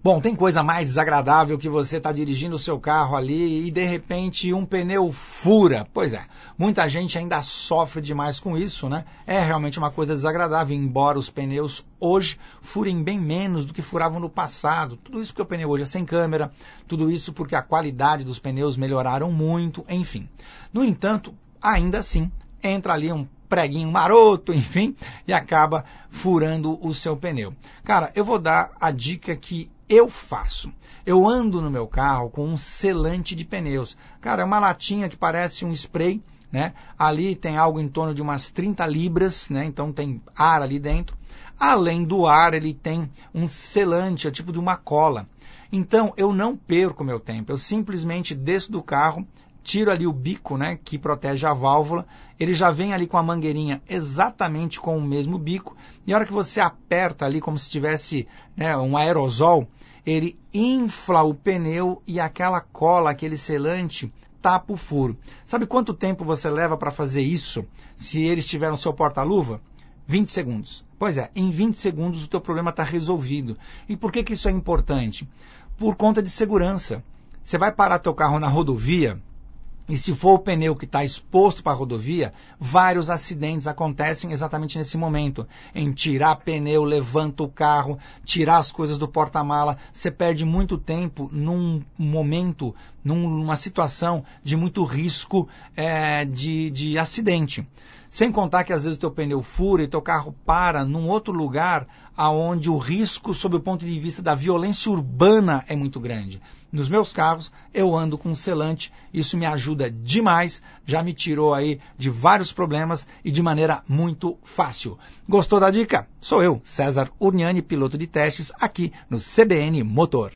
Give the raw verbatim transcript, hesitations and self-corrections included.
Bom, tem coisa mais desagradável que você está dirigindo o seu carro ali e de repente um pneu fura. Pois é, muita gente ainda sofre demais com isso, né? É realmente uma coisa desagradável, embora os pneus hoje furem bem menos do que furavam no passado. Tudo isso porque o pneu hoje é sem câmera, tudo isso porque a qualidade dos pneus melhoraram muito, enfim. No entanto, ainda assim, entra ali um preguinho maroto, enfim, e acaba furando o seu pneu. Cara, eu vou dar a dica que eu faço. Eu ando no meu carro com um selante de pneus. Cara, é uma latinha que parece um spray, né? Ali tem algo em torno de umas trinta libras, né? Então tem ar ali dentro. Além do ar, ele tem um selante, é tipo de uma cola. Então, eu não perco meu tempo. Eu simplesmente desço do carro, tiro ali o bico, né, que protege a válvula, ele já vem ali com a mangueirinha exatamente com o mesmo bico, e a hora que você aperta ali como se tivesse, né, um aerosol, ele infla o pneu e aquela cola, aquele selante, tapa o furo. Sabe quanto tempo você leva para fazer isso se ele estiver no seu porta-luva? vinte segundos. Pois é, em vinte segundos o teu problema está resolvido. E por que que isso é importante? Por conta de segurança. Você vai parar teu carro na rodovia, e se for o pneu que está exposto para a rodovia, vários acidentes acontecem exatamente nesse momento. Em tirar pneu, levanta o carro, tirar as coisas do porta-mala. Você perde muito tempo num momento, numa situação de muito risco é, de, de acidente. Sem contar que às vezes o teu pneu fura e teu carro para num outro lugar onde o risco, sob o ponto de vista da violência urbana, é muito grande. Nos meus carros, eu ando com selante, isso me ajuda demais, já me tirou aí de vários problemas e de maneira muito fácil. Gostou da dica? Sou eu, César Urniani, piloto de testes, aqui no C B N Motor.